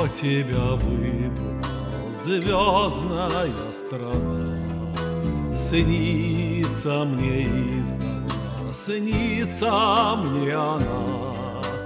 Кто тебя выдумал, звездная страна? Снится мне издавна, снится мне она.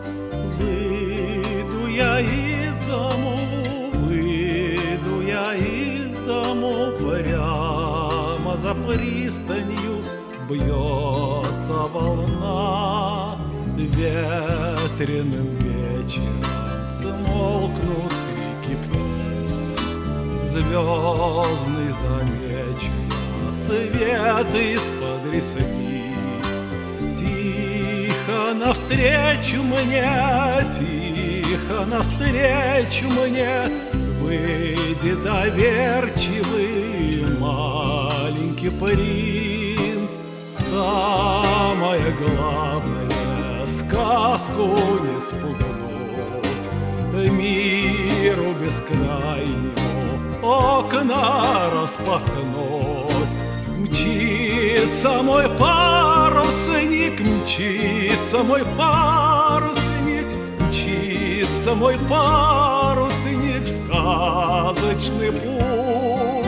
Выйду я из дому, выйду я из дому, прямо за пристанью бьется волна. Ветреным вечером смолкнут крики птиц, звездный замечен свет из-под ресниц. Тихо навстречу мне, тихо навстречу мне выйдет доверчивый маленький принц. Самое главное — сказку не спугнуть, миру бескрайнему окна распахнуть. Мчится мой парусник, мчится мой парусник, мчится мой парусник в сказочный путь.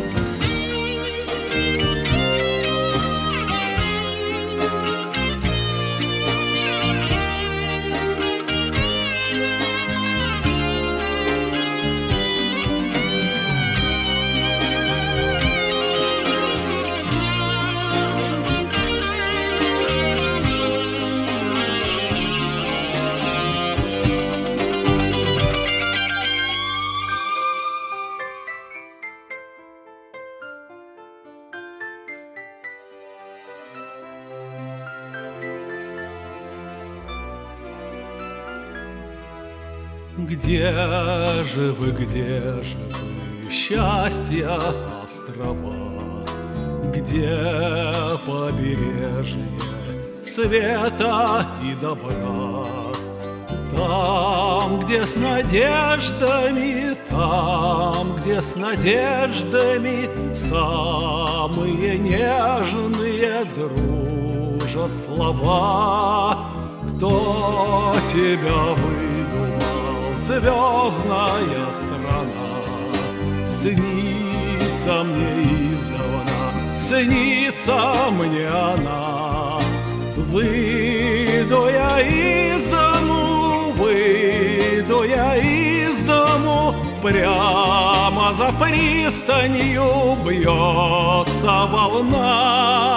Где же вы, счастья острова? Где побережье света и добра? Там, где с надеждами, там, где с надеждами самые нежные дружат слова. Кто тебя выдумал, звездная страна? Снится мне издавна, снится мне она. Выйду я из дому, выйду я из дому, прямо за пристанью бьется волна.